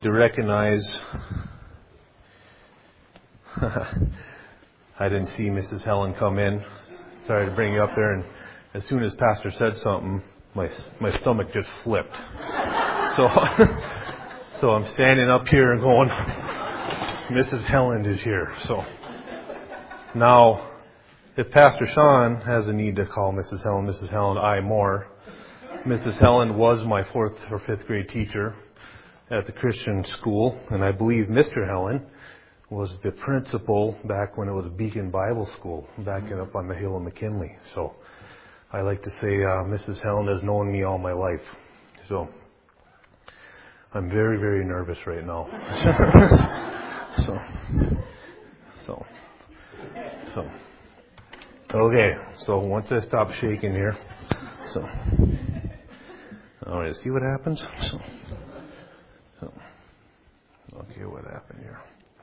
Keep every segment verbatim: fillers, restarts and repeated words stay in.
To recognize, I didn't see Missus Helen come in. Sorry to bring you up there. And as soon as Pastor said something, my my stomach just flipped. So, so I'm standing up here and going, Missus Helen is here. So now, if Pastor Sean has a need to call Missus Helen, Missus Helen, I more. Missus Helen was my fourth or fifth grade teacher at the Christian school, and I believe Mister Helen was the principal back when it was Beacon Bible School, back up on the hill in McKinley. So I like to say uh, Missus Helen has known me all my life. So I'm very, very nervous right now. so, so, so, okay. So once I stop shaking here, so, all right, see what happens? So. So, okay, what happened here?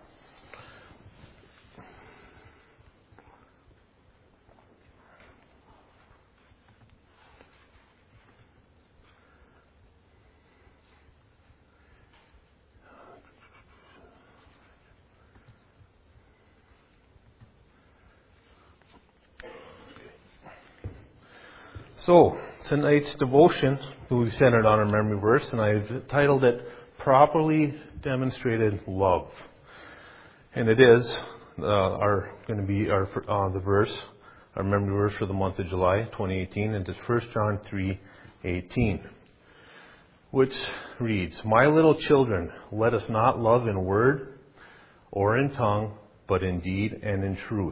So, tonight's devotion will be centered on a memory verse, and I've titled it Properly Demonstrated Love. And it is uh, our going to be our uh, the verse, our memory verse for the month of July twenty eighteen, and it's First John three eighteen, which reads, "My little children, let us not love in word or in tongue, but in deed and in truth."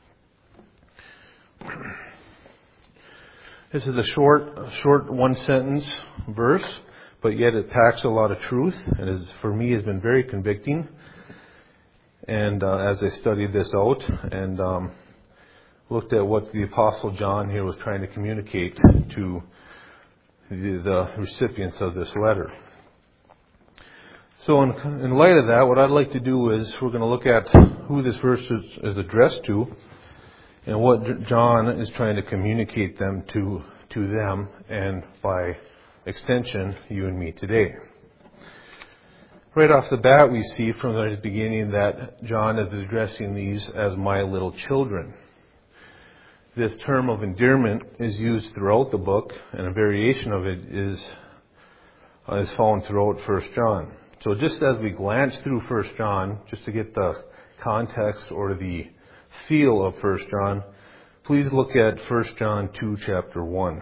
This is a short, short one sentence verse, but yet it packs a lot of truth, and is, for me has been very convicting. And uh, as I studied this out and um, looked at what the Apostle John here was trying to communicate to the, the recipients of this letter. So in, in light of that, what I'd like to do is we're going to look at who this verse is, is addressed to and what John is trying to communicate them to, to them, and by extension, you and me today. Right off the bat, we see from the beginning that John is addressing these as my little children. This term of endearment is used throughout the book, and a variation of it is, uh, is found throughout First John. So just as we glance through First John, just to get the context or the feel of First John, please look at First John two, chapter one.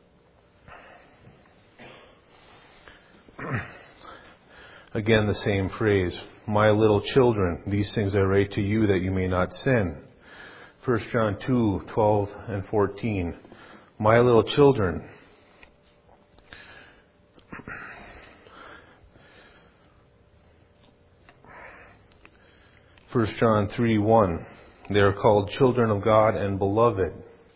Again, the same phrase, "My little children, these things I write to you that you may not sin." First John two, twelve and fourteen, "My little children." First John three, one, "They are called children of God and beloved."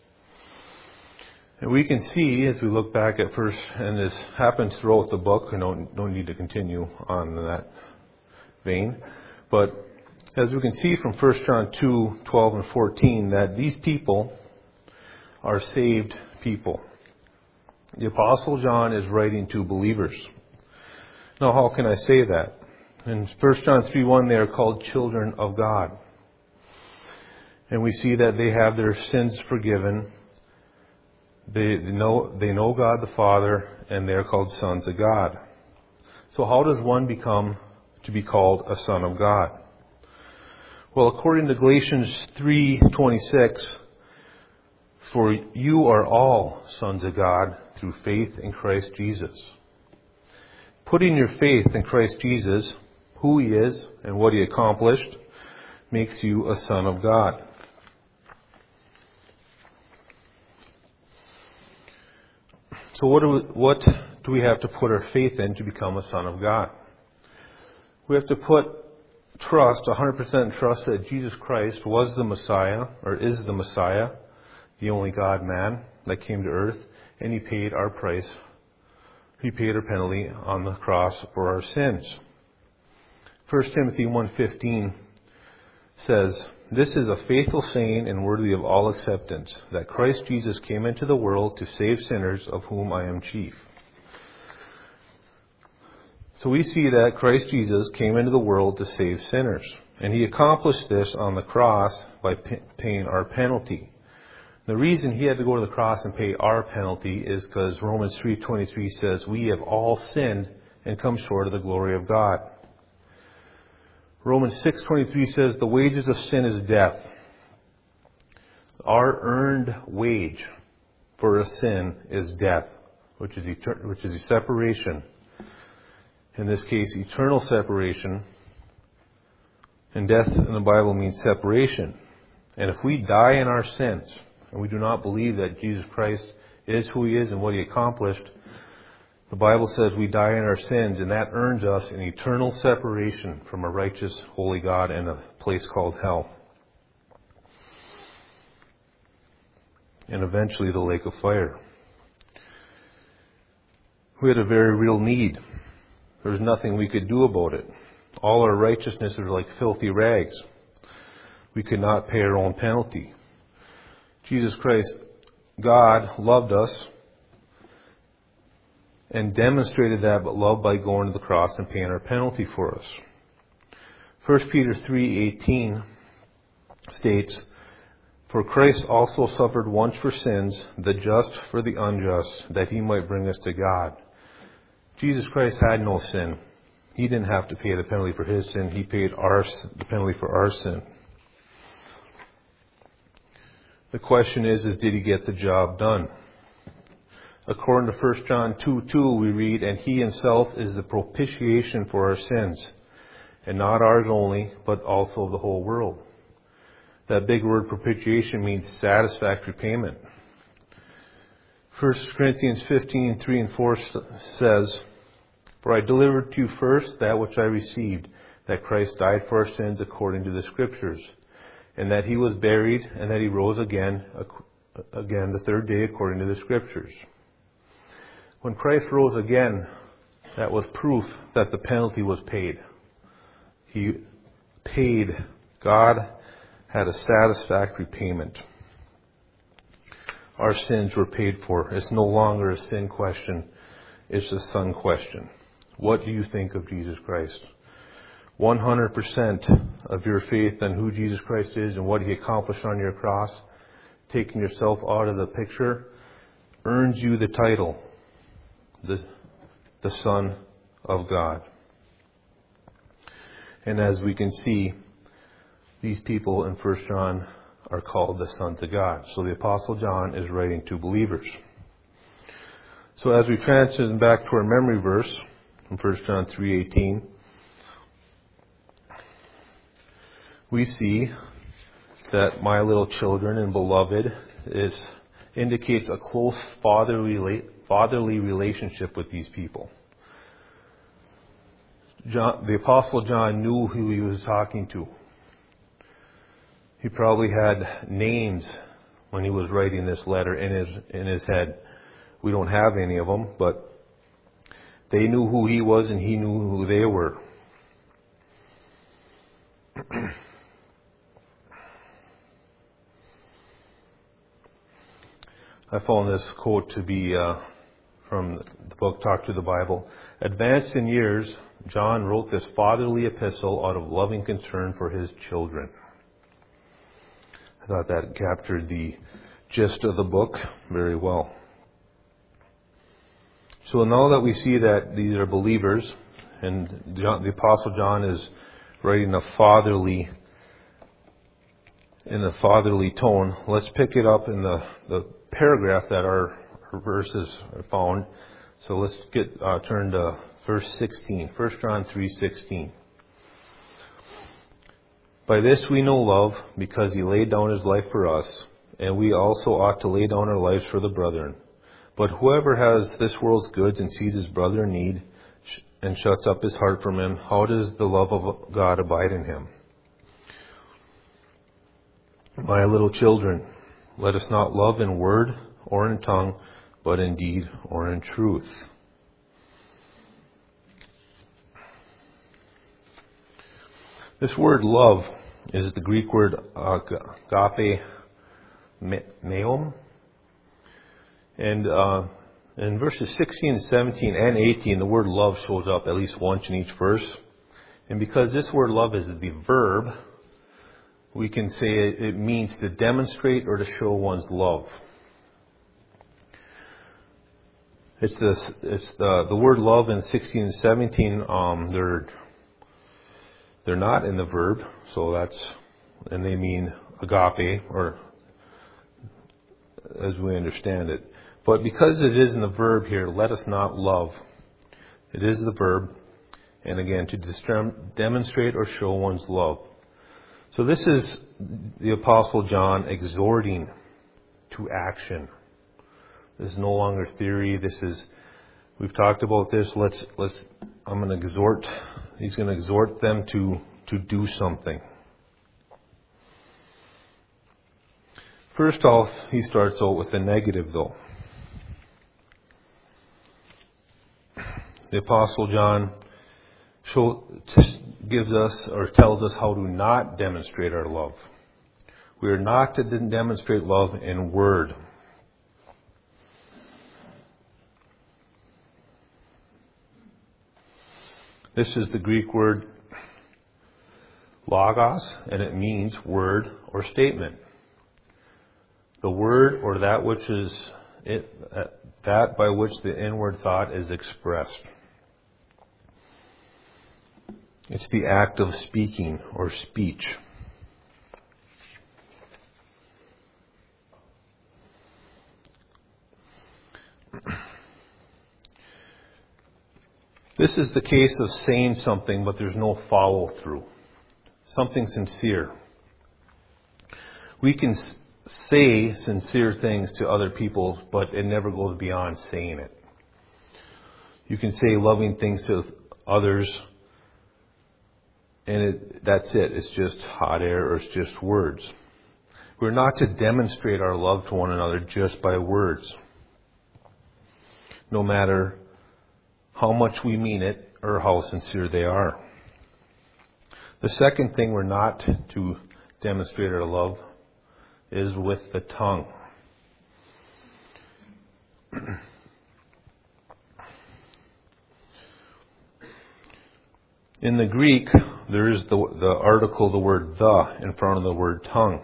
And we can see, as we look back at first, and this happens throughout the book, I don't, don't need to continue on that vein, but as we can see from First John two, twelve and fourteen, that these people are saved people. The Apostle John is writing to believers. Now, how can I say that? In First John three, one, they are called children of God. And we see that they have their sins forgiven. They know, they know God the Father, and they are called sons of God. So how does one become to be called a son of God? Well, according to Galatians three twenty-six, "For you are all sons of God through faith in Christ Jesus." Putting your faith in Christ Jesus, who He is and what He accomplished, makes you a son of God. So what do we, what do we have to put our faith in to become a son of God? We have to put trust, one hundred percent trust that Jesus Christ was the Messiah, or is the Messiah, the only God-man that came to earth, and He paid our price. He paid our penalty on the cross for our sins. First Timothy one fifteen says, "This is a faithful saying and worthy of all acceptance, that Christ Jesus came into the world to save sinners, of whom I am chief." So we see that Christ Jesus came into the world to save sinners. And He accomplished this on the cross by paying our penalty. The reason He had to go to the cross and pay our penalty is because Romans three twenty-three says, we have all sinned and come short of the glory of God. Romans six twenty-three says, the wages of sin is death. Our earned wage for a sin is death, which is etern- which is a separation. In this case, eternal separation. And death in the Bible means separation. And if we die in our sins, and we do not believe that Jesus Christ is who He is and what He accomplished, the Bible says we die in our sins, and that earns us an eternal separation from a righteous, holy God and a place called hell. And eventually the lake of fire. We had a very real need. There was nothing we could do about it. All our righteousness was like filthy rags. We could not pay our own penalty. Jesus Christ, God, loved us and demonstrated that but love by going to the cross and paying our penalty for us. First Peter three eighteen states, for Christ also suffered once for sins, the just for the unjust, that He might bring us to God. Jesus Christ had no sin. He didn't have to pay the penalty for His sin. He paid our, the penalty for our sin. The question is, is did He get the job done? According to First John two two, we read, and He Himself is the propitiation for our sins, and not ours only, but also of the whole world. That big word propitiation means satisfactory payment. First Corinthians fifteen three and four says, for I delivered to you first that which I received, that Christ died for our sins according to the Scriptures, and that He was buried, and that He rose again, again the third day according to the Scriptures. When Christ rose again, that was proof that the penalty was paid. He paid. God had a satisfactory payment. Our sins were paid for. It's no longer a sin question. It's a son question. What do you think of Jesus Christ? one hundred percent of your faith in who Jesus Christ is and what He accomplished on your cross, taking yourself out of the picture, earns you the title, the, the Son of God. And as we can see, these people in First John are called the sons of God. So the Apostle John is writing to believers. So as we transition back to our memory verse from First John three eighteen, we see that my little children and beloved is indicates a close fatherly fatherly relationship with these people. John, the Apostle John knew who he was talking to. He probably had names when he was writing this letter in his in his head. We don't have any of them, but they knew who he was and he knew who they were. I found this quote to be uh, from the book Talk to the Bible. Advanced in years, John wrote this fatherly epistle out of loving concern for his children. I thought that captured the gist of the book very well. So now that we see that these are believers, and John, the Apostle John is writing a fatherly, in a fatherly tone, let's pick it up in the, the paragraph that our, our verses are found. So let's get uh, turn to verse sixteen, First John three sixteen. By this we know love, because He laid down His life for us, and we also ought to lay down our lives for the brethren. But whoever has this world's goods and sees his brother in need and shuts up his heart from him, how does the love of God abide in him? My little children, let us not love in word or in tongue, but in deed or in truth. This word love is the Greek word agape neom. And uh, In verses sixteen, seventeen, and eighteen, the word love shows up at least once in each verse. And because this word love is the verb, we can say it means to demonstrate or to show one's love. It's this. It's the the word love in sixteen and seventeen. Um, they're they're not in the verb, so that's and they mean agape, or as we understand it. But because it is in the verb here, let us not love. It is the verb, and again to dist- demonstrate or show one's love. So this is the Apostle John exhorting to action. This is no longer theory. This is, we've talked about this. Let's, let's, I'm going to exhort, he's going to exhort them to, to do something. First off, he starts out with the negative though. The Apostle John show, gives us or tells us how to not demonstrate our love. We are not to demonstrate love in word. This is the Greek word logos, and it means word or statement. The word or that which is it, uh, that by which the inward thought is expressed. It's the act of speaking or speech. This is the case of saying something, but there's no follow through. Something sincere. We can say sincere things to other people, but it never goes beyond saying it. You can say loving things to others, and it, that's it. It's just hot air, or it's just words. We're not to demonstrate our love to one another just by words, no matter how much we mean it or how sincere they are. The second thing we're not to demonstrate our love is with the tongue. In the Greek, there is the, the article, the word the, in front of the word tongue.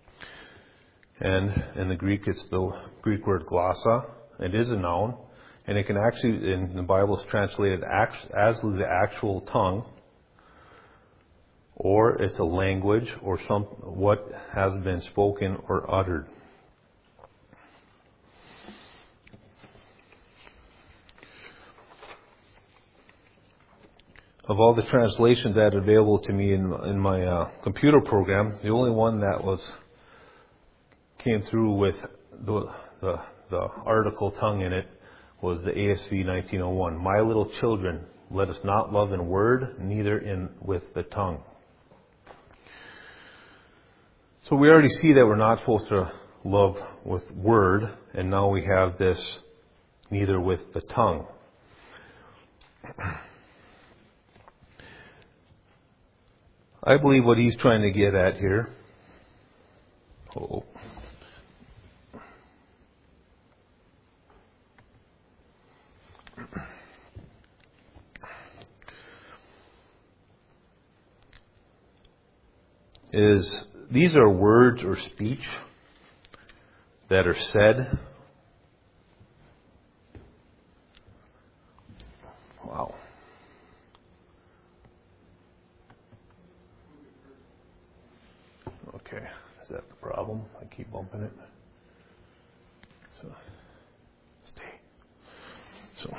And in the Greek, it's the Greek word glossa. It is a noun. And it can actually, in the Bible, is translated as the actual tongue, or it's a language, or some what has been spoken or uttered. Of all the translations that are available to me in, in my uh, computer program, the only one that was came through with the, the the article tongue in it was the A S V nineteen oh one. My little children, let us not love in word, neither in with the tongue. So we already see that we're not supposed to love with word, and now we have this neither with the tongue. I believe what he's trying to get at here. Oh. Is these are words or speech that are said. Wow. Okay, is that the problem? I keep bumping it. So, stay. So,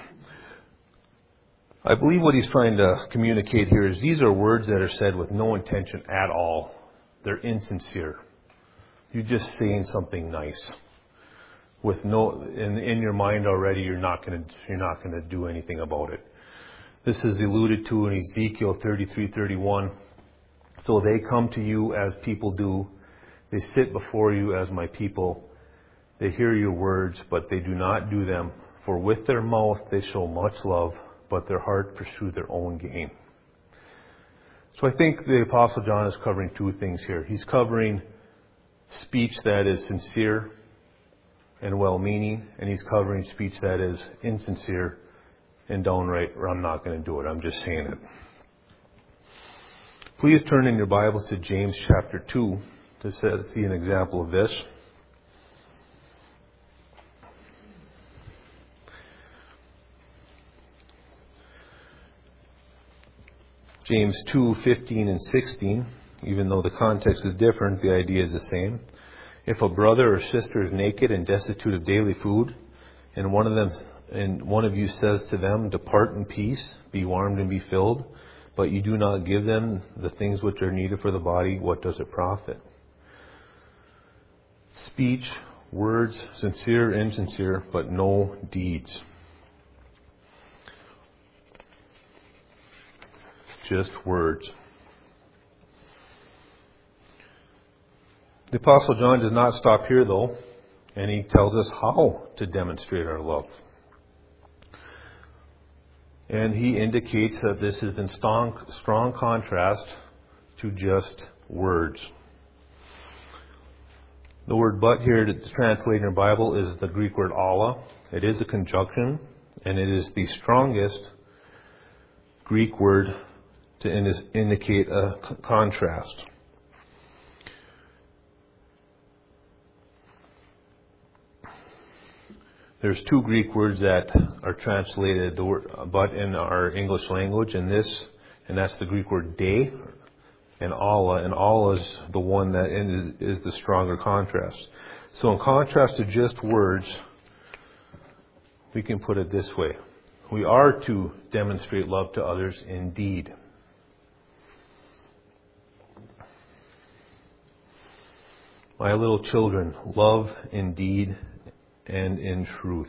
I believe what he's trying to communicate here is these are words that are said with no intention at all. They're insincere. You're just saying something nice. With no, in, in your mind already, you're not going to, you're not going to do anything about it. This is alluded to in Ezekiel thirty-three thirty-one. So they come to you as people do. They sit before you as my people. They hear your words, but they do not do them. For with their mouth they show much love, but their heart pursue their own gain. So I think the Apostle John is covering two things here. He's covering speech that is sincere and well-meaning, and he's covering speech that is insincere and downright, or I'm not going to do it, I'm just saying it. Please turn in your Bibles to James chapter two to see an example of this. James two, fifteen and sixteen, even though the context is different, the idea is the same. If a brother or sister is naked and destitute of daily food, and one of them and one of you says to them, "Depart in peace, be warmed and be filled," but you do not give them the things which are needed for the body, what does it profit? Speech, words, sincere, insincere, but no deeds. Just words. The Apostle John does not stop here, though, and he tells us how to demonstrate our love. And he indicates that this is in strong, strong contrast to just words. The word "but" here that's translated in your Bible is the Greek word "alla." It is a conjunction, and it is the strongest Greek word to indicate a contrast. There's two Greek words that are translated the word "but" in our English language, and this, and that's the Greek word "de" and "alla," and "alla" is the one that is, is the stronger contrast. So, in contrast to just words, we can put it this way: we are to demonstrate love to others in deed. My little children, love in deed and in truth.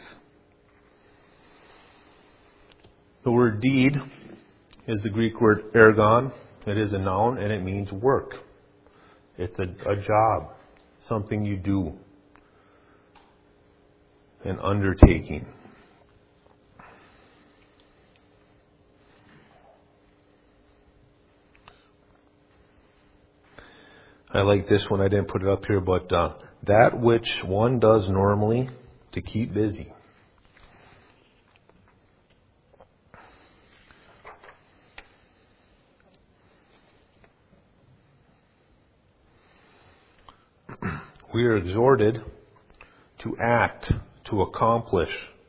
The word "deed" is the Greek word ergon. It is a noun and it means work. It's a, a job, something you do, an undertaking. I like this one. I didn't put it up here, but uh, that which one does normally to keep busy. We are exhorted to act, to accomplish,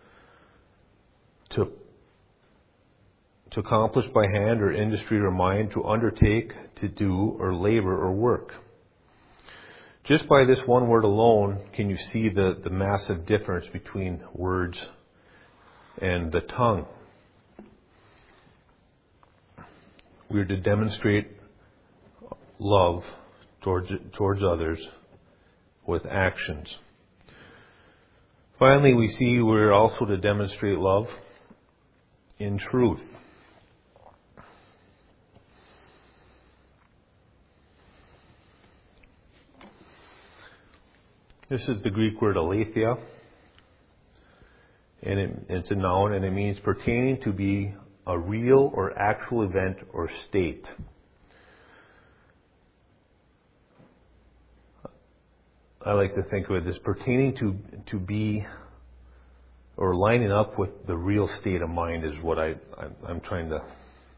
to, to accomplish by hand or industry or mind, to undertake, to do, or labor or work. Just by this one word alone, can you see the, the massive difference between words and the tongue? We are to demonstrate love towards, towards others with actions. Finally, we see we're also to demonstrate love in truth. This is the Greek word aletheia, and it, it's a noun, and it means pertaining to be a real or actual event or state. I like to think of it as pertaining to, to be or lining up with the real state of mind is what I, I, I'm trying to...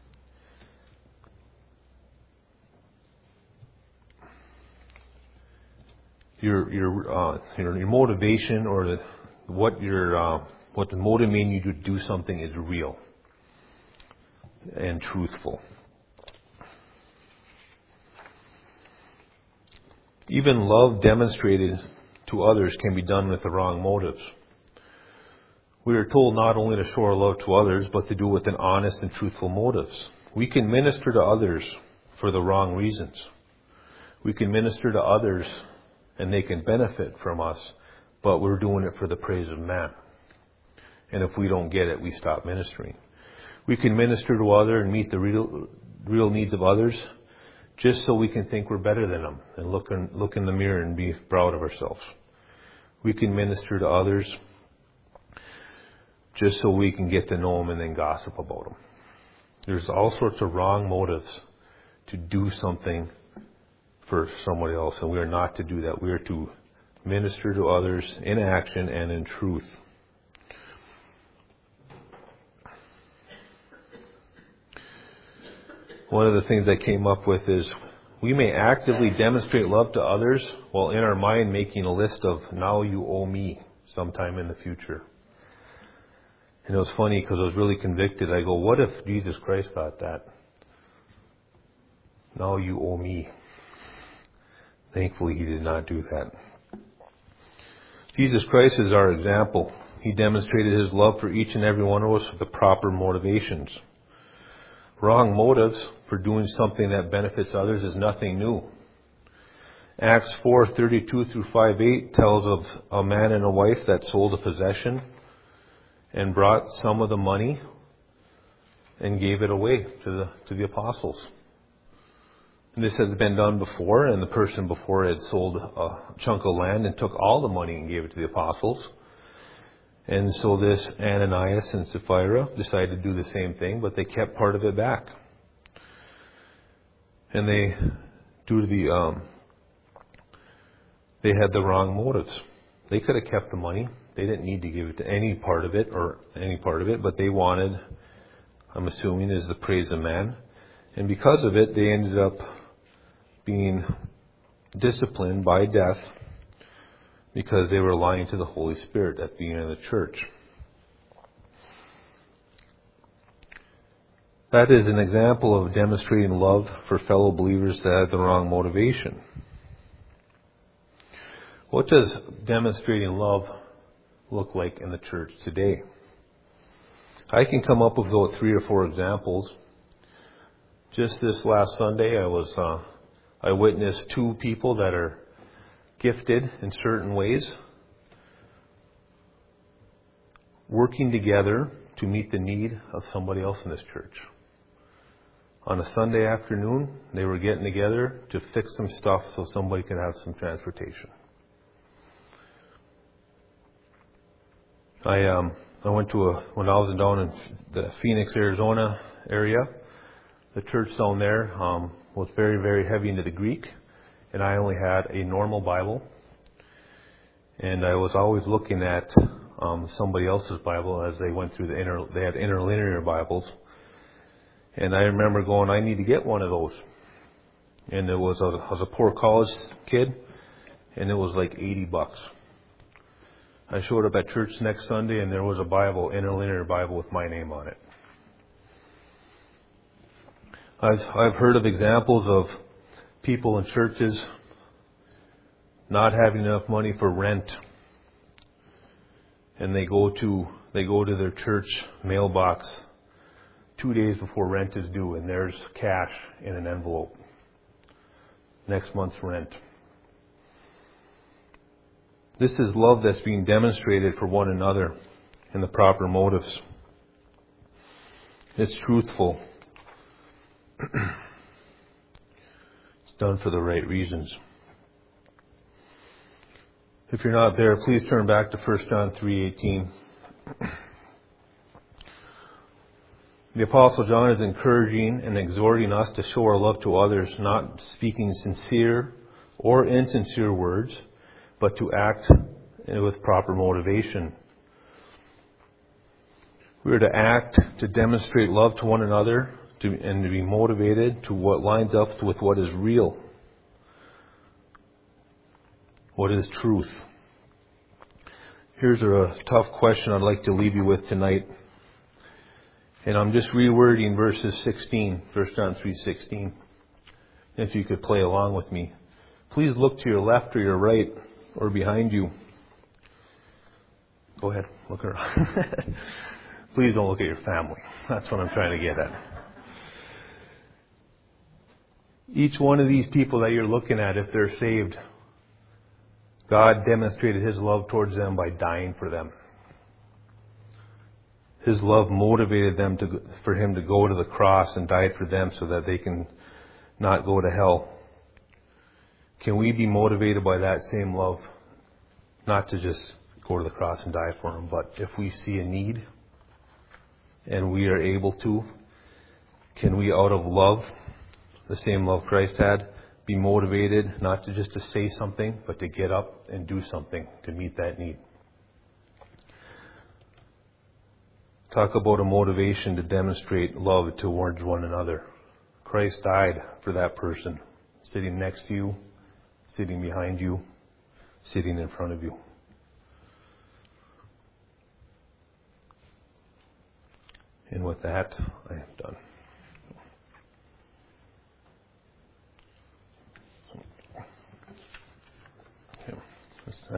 Your your uh, your, your motivation or the, what your uh, what motivating you to do something is real and truthful. Even love demonstrated to others can be done with the wrong motives. We are told not only to show our love to others, but to do it with an honest and truthful motives. We can minister to others for the wrong reasons. We can minister to others and they can benefit from us, but we're doing it for the praise of man. And if we don't get it, we stop ministering. We can minister to others and meet the real, real needs of others just so we can think we're better than them and look in, look in the mirror and be proud of ourselves. We can minister to others just so we can get to know them and then gossip about them. There's all sorts of wrong motives to do something for somebody else, and we are not to do that. We are to minister to others in action and in truth. One of the things I came up with is we may actively demonstrate love to others while in our mind making a list of now you owe me sometime in the future. And it was funny because I was really convicted. I go, what if Jesus Christ thought that? Now you owe me. Thankfully, he did not do that. Jesus Christ is our example. He demonstrated his love for each and every one of us with the proper motivations. Wrong motives for doing something that benefits others is nothing new. Acts four thirty-two through five eight tells of a man and a wife that sold a possession and brought some of the money and gave it away to the to the apostles. And this has been done before, and the person before had sold a chunk of land and took all the money and gave it to the apostles. And so this Ananias and Sapphira decided to do the same thing, but they kept part of it back. And they, due to the, um, they had the wrong motives. They could have kept the money. They didn't need to give it to any part of it or any part of it, but they wanted, I'm assuming, is the praise of man. And because of it, they ended up being disciplined by death because they were lying to the Holy Spirit at the beginning of the church. That is an example of demonstrating love for fellow believers that had the wrong motivation. What does demonstrating love look like in the church today? I can come up with about three or four examples. Just this last Sunday, I was uh, I witnessed two people that are gifted in certain ways, working together to meet the need of somebody else in this church. On a Sunday afternoon, they were getting together to fix some stuff so somebody could have some transportation. I um I went to a when I was down in the Phoenix, Arizona area. The church down there um, was very, very heavy into the Greek, and I only had a normal Bible. And I was always looking at um, somebody else's Bible as they went through the inter. They had interlinear Bibles, and I remember going, I need to get one of those. And it was a, I was a poor college kid, and it was like eighty bucks. I showed up at church next Sunday, and there was a Bible, interlinear Bible, with my name on it. I've I've heard of examples of people in churches not having enough money for rent, and they go to they go to their church mailbox two days before rent is due, and there's cash in an envelope. Next month's rent. This is love that's being demonstrated for one another in the proper motives. It's truthful. It's done for the right reasons. If you're not there, please turn back to First John three eighteen. The Apostle John is encouraging and exhorting us to show our love to others, not speaking sincere or insincere words, but to act with proper motivation. We are to act to demonstrate love to one another to, and to be motivated to what lines up with what is real. What is truth? Here's a tough question I'd like to leave you with tonight. And I'm just rewording verses sixteen, First John three sixteen. If you could play along with me. Please look to your left or your right or behind you. Go ahead, look around. Please don't look at your family. That's what I'm trying to get at. Each one of these people that you're looking at, if they're saved, God demonstrated His love towards them by dying for them. His love motivated them to, for Him to go to the cross and die for them so that they can not go to hell. Can we be motivated by that same love? Not to just go to the cross and die for Him, but if we see a need and we are able to, can we, out of love, the same love Christ had, be motivated, not to just to say something, but to get up and do something to meet that need. Talk about a motivation to demonstrate love towards one another. Christ died for that person, sitting next to you, sitting behind you, sitting in front of you. And with that, I am done.